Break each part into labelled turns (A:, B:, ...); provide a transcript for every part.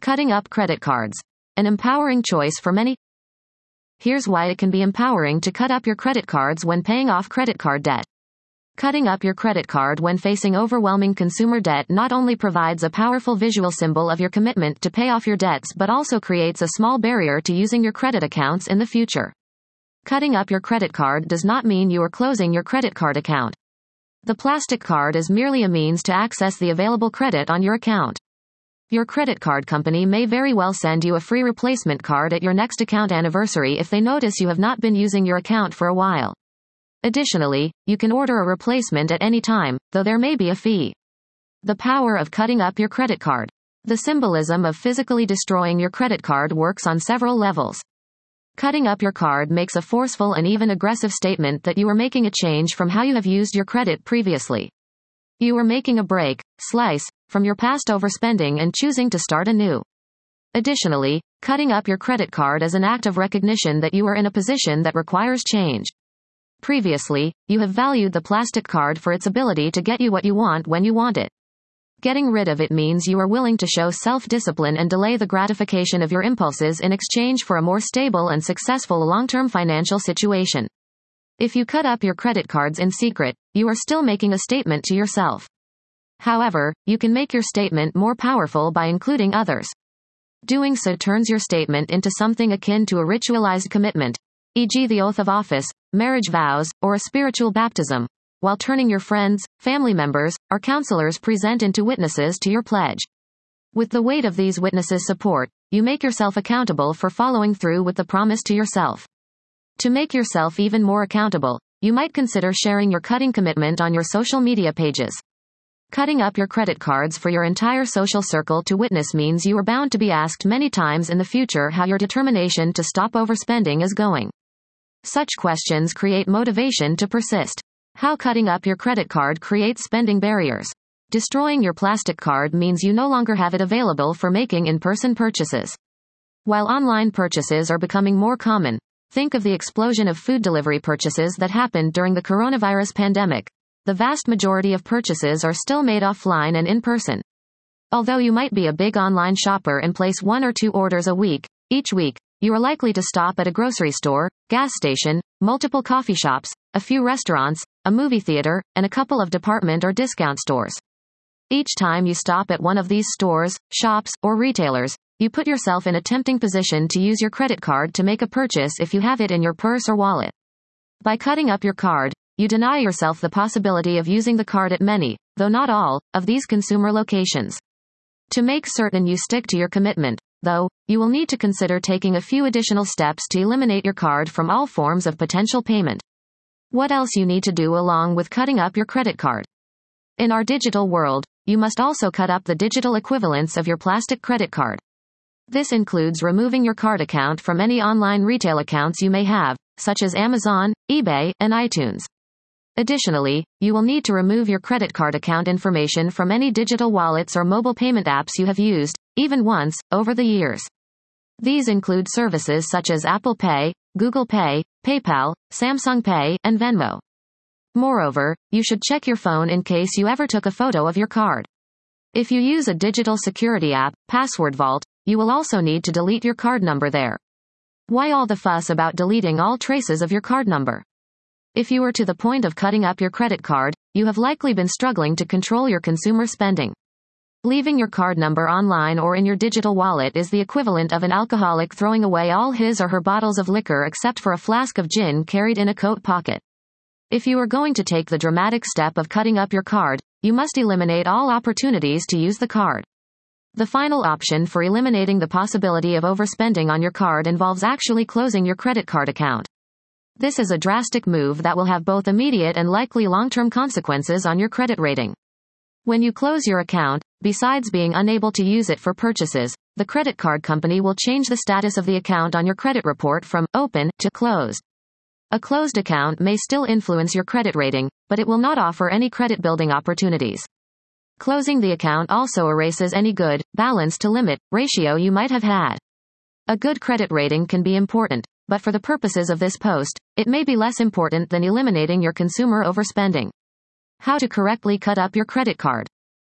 A: Cutting up credit cards. An empowering choice for many. Here's why it can be empowering to cut up your credit cards when paying off credit card debt. Cutting up your credit card when facing overwhelming consumer debt not only provides a powerful visual symbol of your commitment to pay off your debts but also creates a small barrier to using your credit accounts in the future. Cutting up your credit card does not mean you are closing your credit card account. The plastic card is merely a means to access the available credit on your account. Your credit card company may very well send you a free replacement card at your next account anniversary if they notice you have not been using your account for a while. Additionally, you can order a replacement at any time, though there may be a fee. The power of cutting up your credit card. The symbolism of physically destroying your credit card works on several levels. Cutting up your card makes a forceful and even aggressive statement that you are making a change from how you have used your credit previously. You are making a break, slice, from your past overspending and choosing to start anew. Additionally, cutting up your credit card is an act of recognition that you are in a position that requires change. Previously, you have valued the plastic card for its ability to get you what you want when you want it. Getting rid of it means you are willing to show self-discipline and delay the gratification of your impulses in exchange for a more stable and successful long-term financial situation. If you cut up your credit cards in secret, you are still making a statement to yourself. However, you can make your statement more powerful by including others. Doing so turns your statement into something akin to a ritualized commitment, e.g. the oath of office, marriage vows, or a spiritual baptism, while turning your friends, family members, or counselors present into witnesses to your pledge. With the weight of these witnesses' support, you make yourself accountable for following through with the promise to yourself. To make yourself even more accountable, you might consider sharing your cutting commitment on your social media pages. Cutting up your credit cards for your entire social circle to witness means you are bound to be asked many times in the future how your determination to stop overspending is going. Such questions create motivation to persist. How cutting up your credit card creates spending barriers. Destroying your plastic card means you no longer have it available for making in-person purchases. While online purchases are becoming more common, think of the explosion of food delivery purchases that happened during the coronavirus pandemic. The vast majority of purchases are still made offline and in person. Although you might be a big online shopper and place 1 or 2 orders a week, each week, you are likely to stop at a grocery store, gas station, multiple coffee shops, a few restaurants, a movie theater, and a couple of department or discount stores. Each time you stop at one of these stores, shops, or retailers, you put yourself in a tempting position to use your credit card to make a purchase if you have it in your purse or wallet. By cutting up your card, you deny yourself the possibility of using the card at many, though not all, of these consumer locations. To make certain you stick to your commitment, though, you will need to consider taking a few additional steps to eliminate your card from all forms of potential payment. What else you need to do along with cutting up your credit card? In our digital world, you must also cut up the digital equivalents of your plastic credit card. This includes removing your card account from any online retail accounts you may have, such as Amazon, eBay, and iTunes. Additionally, you will need to remove your credit card account information from any digital wallets or mobile payment apps you have used, even once, over the years. These include services such as Apple Pay, Google Pay, PayPal, Samsung Pay, and Venmo. Moreover, you should check your phone in case you ever took a photo of your card. If you use a digital security app, Password Vault, you will also need to delete your card number there. Why all the fuss about deleting all traces of your card number? If you are to the point of cutting up your credit card, you have likely been struggling to control your consumer spending. Leaving your card number online or in your digital wallet is the equivalent of an alcoholic throwing away all his or her bottles of liquor except for a flask of gin carried in a coat pocket. If you are going to take the dramatic step of cutting up your card, you must eliminate all opportunities to use the card. The final option for eliminating the possibility of overspending on your card involves actually closing your credit card account. This is a drastic move that will have both immediate and likely long-term consequences on your credit rating. When you close your account, besides being unable to use it for purchases, the credit card company will change the status of the account on your credit report from open to closed. A closed account may still influence your credit rating, but it will not offer any credit building opportunities. Closing the account also erases any good, balance to limit ratio you might have had. A good credit rating can be important, but for the purposes of this post, it may be less important than eliminating your consumer overspending. How to correctly cut up your credit card.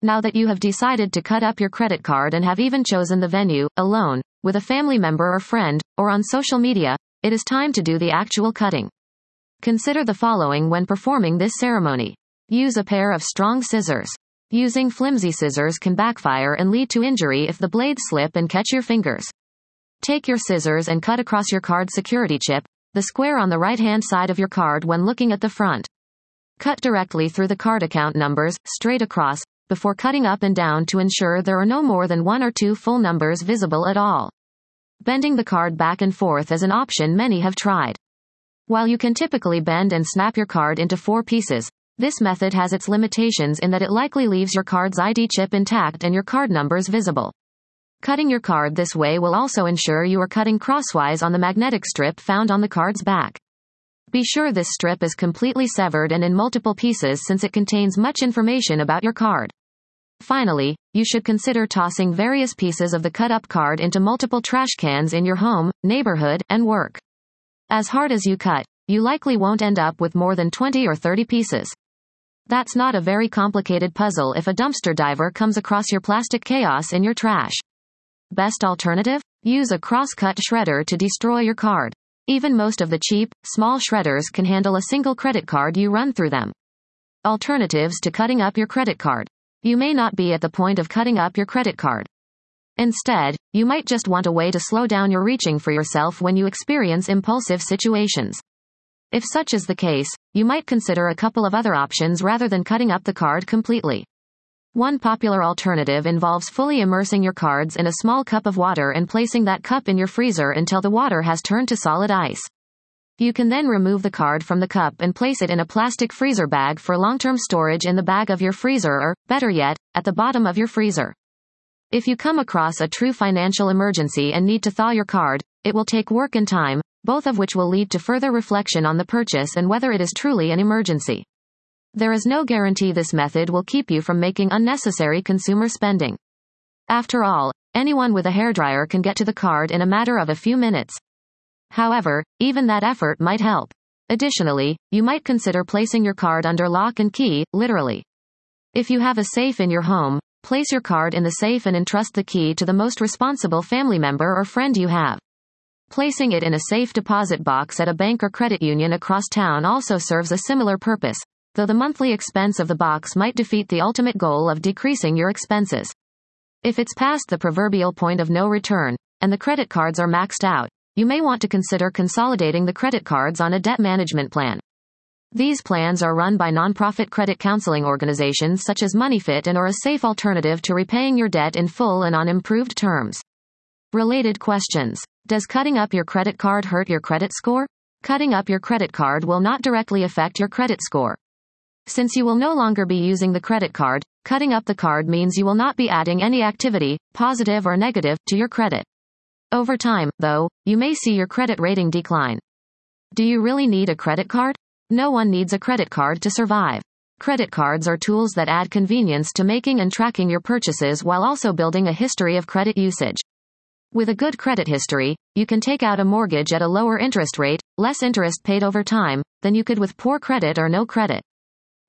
A: Now that you have decided to cut up your credit card and have even chosen the venue, alone, with a family member or friend, or on social media, it is time to do the actual cutting. Consider the following when performing this ceremony. Use a pair of strong scissors. Using flimsy scissors can backfire and lead to injury if the blades slip and catch your fingers. Take your scissors and cut across your card security chip, the square on the right-hand side of your card when looking at the front. Cut directly through the card account numbers, straight across, before cutting up and down to ensure there are no more than 1 or 2 full numbers visible at all. Bending the card back and forth is an option many have tried. While you can typically bend and snap your card into 4 pieces, this method has its limitations in that it likely leaves your card's ID chip intact and your card numbers visible. Cutting your card this way will also ensure you are cutting crosswise on the magnetic strip found on the card's back. Be sure this strip is completely severed and in multiple pieces since it contains much information about your card. Finally, you should consider tossing various pieces of the cut-up card into multiple trash cans in your home, neighborhood, and work. As hard as you cut, you likely won't end up with more than 20 or 30 pieces. That's not a very complicated puzzle if a dumpster diver comes across your plastic chaos in your trash. Best alternative? Use a cross-cut shredder to destroy your card. Even most of the cheap, small shredders can handle a single credit card you run through them. Alternatives to cutting up your credit card. You may not be at the point of cutting up your credit card. Instead, you might just want a way to slow down your reaching for yourself when you experience impulsive situations. If such is the case, you might consider a couple of other options rather than cutting up the card completely. One popular alternative involves fully immersing your cards in a small cup of water and placing that cup in your freezer until the water has turned to solid ice. You can then remove the card from the cup and place it in a plastic freezer bag for long-term storage in the bag of your freezer or, better yet, at the bottom of your freezer. If you come across a true financial emergency and need to thaw your card, it will take work and time, both of which will lead to further reflection on the purchase and whether it is truly an emergency. There is no guarantee this method will keep you from making unnecessary consumer spending. After all, anyone with a hairdryer can get to the card in a matter of a few minutes. However, even that effort might help. Additionally, you might consider placing your card under lock and key, literally. If you have a safe in your home, place your card in the safe and entrust the key to the most responsible family member or friend you have. Placing it in a safe deposit box at a bank or credit union across town also serves a similar purpose, though the monthly expense of the box might defeat the ultimate goal of decreasing your expenses. If it's past the proverbial point of no return, and the credit cards are maxed out, you may want to consider consolidating the credit cards on a debt management plan. These plans are run by nonprofit credit counseling organizations such as MoneyFit and are a safe alternative to repaying your debt in full and on improved terms. Related questions. Does cutting up your credit card hurt your credit score? Cutting up your credit card will not directly affect your credit score. Since you will no longer be using the credit card, cutting up the card means you will not be adding any activity, positive or negative, to your credit. Over time, though, you may see your credit rating decline. Do you really need a credit card? No one needs a credit card to survive. Credit cards are tools that add convenience to making and tracking your purchases while also building a history of credit usage. With a good credit history, you can take out a mortgage at a lower interest rate, less interest paid over time, than you could with poor credit or no credit.